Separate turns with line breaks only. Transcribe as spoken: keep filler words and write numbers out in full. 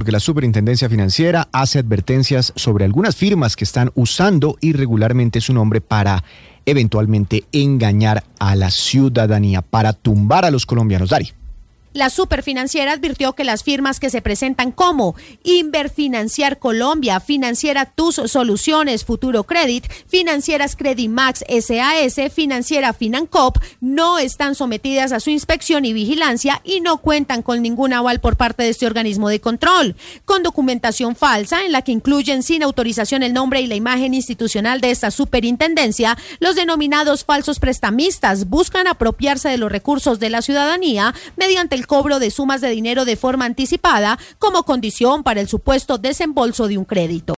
que la Superintendencia Financiera hace advertencias sobre algunas firmas que están usando irregularmente su nombre para eventualmente engañar a la ciudadanía, para tumbar a los colombianos. Dari.
La Superfinanciera advirtió que las firmas que se presentan como Inverfinanciar Colombia, Financiera Tus Soluciones, Futuro Credit, Financieras Credimax S A S, Financiera Financop, no están sometidas a su inspección y vigilancia y no cuentan con ningún aval por parte de este organismo de control. Con documentación falsa en la que incluyen sin autorización el nombre y la imagen institucional de esta superintendencia, los denominados falsos prestamistas buscan apropiarse de los recursos de la ciudadanía mediante el cobro de sumas de dinero de forma anticipada como condición para el supuesto desembolso de un crédito.